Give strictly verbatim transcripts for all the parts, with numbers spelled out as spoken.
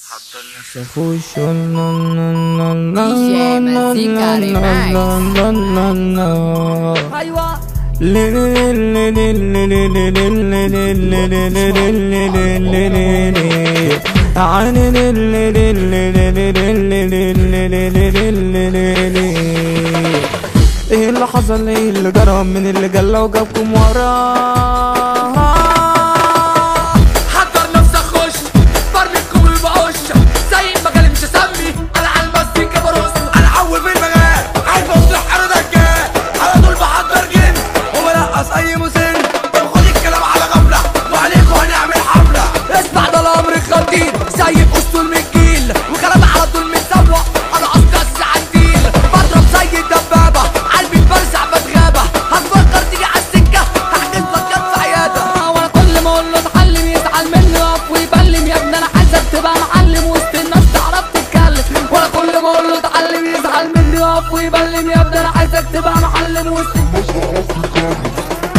سخوش دي جي مزيكا ريماكس. ايوه ايه اللي حصل، ايه اللي جرى، من اللي جلى وجابكم وراه؟ حضر نفسك خش برميكم البقش زي المجال مش هسمي انا على المزيكا برص انا عوي في المجال عايز اصلح انا دجال على طول بحضر جن وبرقص اي مسن وخد الكلام على غفله وعليكم هنعمل حمله. اسمع ده الامر خطير زي باسطول من الجيل وكلام على طول متسوق انا اصلا عنديل بضرب زي الدبابه قلبي برزع بتغابه هتفكر تيجي على السكه هحجز لك يد في عياده. وانا كل ما اقول له اتعلم يزعل مني يقف ويبلم، يا ابني انا عايزك تبقى معلم وسط الناس تعرف تتكلم. وانا كل ما اقول له اتعلم يزعل مني يقف ويبلم، يا ابني انا عايزك تبقى معلم وسط الناس تعرف تتكلم.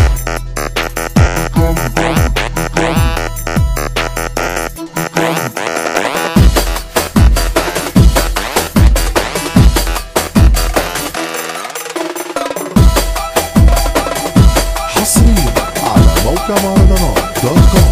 حصريا على موقع مهرجانات دوت كوم.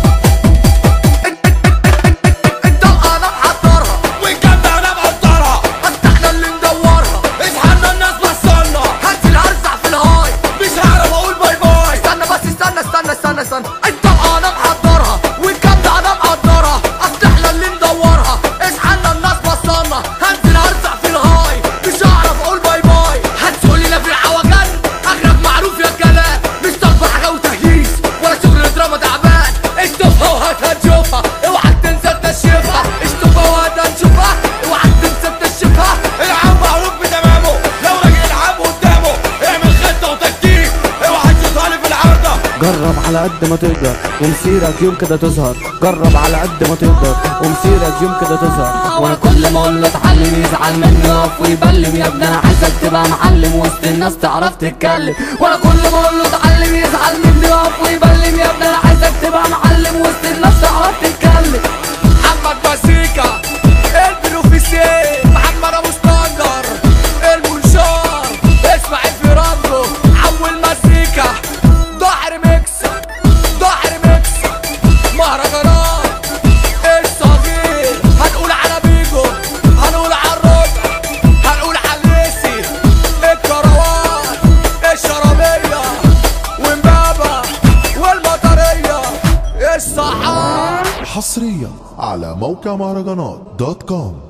الطلقه انا محضرها والجنة انا مقدرها احنا اللي ندورها اصحى الناس بصلنا هنزل هرزع في الهاي مش هعرف اقول باي باي. استنى بس استنى استنى استنى استنى الطلقه انا محضرها والجنة انا مقدرها احنا اللي ندورها اصحى الناس بصلنا هنزل هرزع في الهاي مش هعرف اقول باي باي. هتقولي لا في العوجان اغرب معروف يا كلام مش طالبه حاجه وتهييس ولا شغل دراما تعبان. اشطفها وهات هنشوفها اوعى تنسى تنشفها اشطفها وهات هنشوفها اوعى تنسى تنشفها. العب معروف بتمامه لو راجل العب قدامه اعمل خطه وتكتيك اوعى تشوطها لي في العارضه. جرب على قد ما تقدر ومسيرك يوم كده تظهر، جرب على قد ما تقدر ومسيرك يوم كده تظهر. وانا كل ما اقول له اتعلم يزعل مني يقف ويبلم، يا ابني انا عايزك تبقى معلم وسط الناس تعرف تتكلم. وانا كل ما اقول له اتعلم يزعل مني يقف ويبلم، يا ابني انا عايزك تبقى معلم وسط الناس تعرف تتكلم. محمد مزيكا البروفيسير محمد ابو اسكندر المنشار اسمع الفيرانجو عول مزيكا ضاع ريميكس ضاع ريميكس مهرجانات الصغير. هنقول على بيجو هنقول على الربع هنقول على الليسي الكروان الشرابيه ومبابه والمطريه الصحاب. حصريا على موقع مهرجانات دوت كوم.